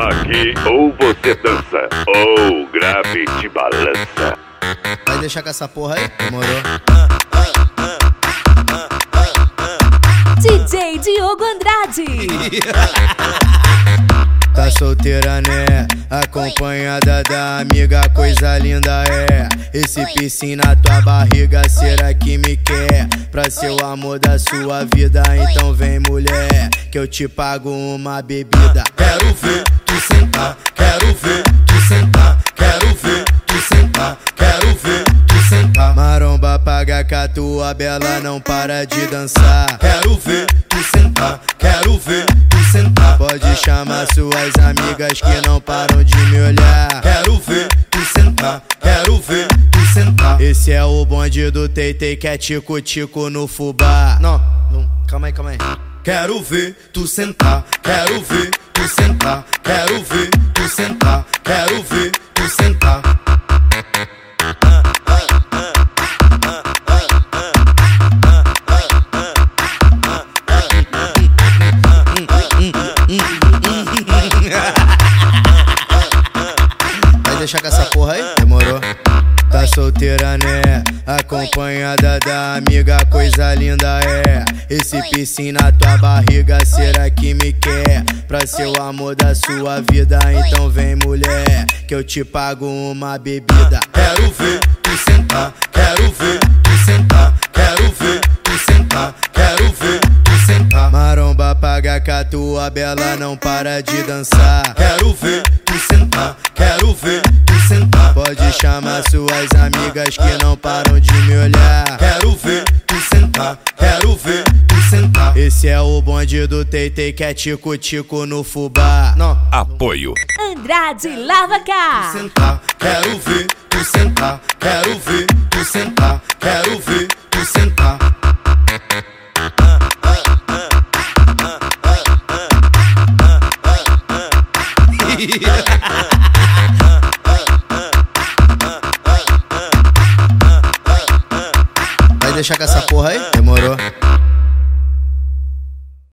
Aqui ou você dança, ou o grave te balança. Vai deixar com essa porra aí? Demorou. DJ Diogo Andrade. Tá solteira, né? Acompanhada da amiga, coisa linda é. Esse piercing na tua barriga, será que me quer? Pra ser o amor da sua vida, então vem mulher, que eu te pago uma bebida. Quero ver tu sentar, quero ver tu sentar, quero ver tu sentar, quero ver tu sentar. Maromba paga com a tua bela, não para de dançar. Quero ver tu sentar, quero ver tu sentar. Pode chamar suas amigas que não param de me olhar. Quero ver tu sentar, quero ver tu sentar. Esse é o bonde do Teitei, que é tico-tico no fubá. Não, calma aí. Quero ver tu sentar, quero ver tu sentar, quero ver tu sentar, quero ver tu sentar. Vai deixar com essa porra aí? Demorou. Tá solteira, né? Acompanhada da amiga, coisa linda é. Esse piercing na tua barriga, será que me quer? Pra ser o amor da sua vida, então vem mulher, que eu te pago uma bebida. Quero ver tu sentar, quero ver tu sentar, quero ver tu sentar, quero ver tu sentar. Maromba paga com a tua bela, não para de dançar. Quero ver tu sentar, quero ver tu sentar. Pode chamar suas amigas que não param de me olhar. Quero ver tu sentar, quero ver tu sentar. Esse é o bonde do Teitei, que é tico-tico no fubá. Não, Apoio Andrade Lava Cá. sentar, quero ver tu sentar, quero ver tu sentar, quero ver tu sentar. Vai deixar com essa porra aí? Demorou.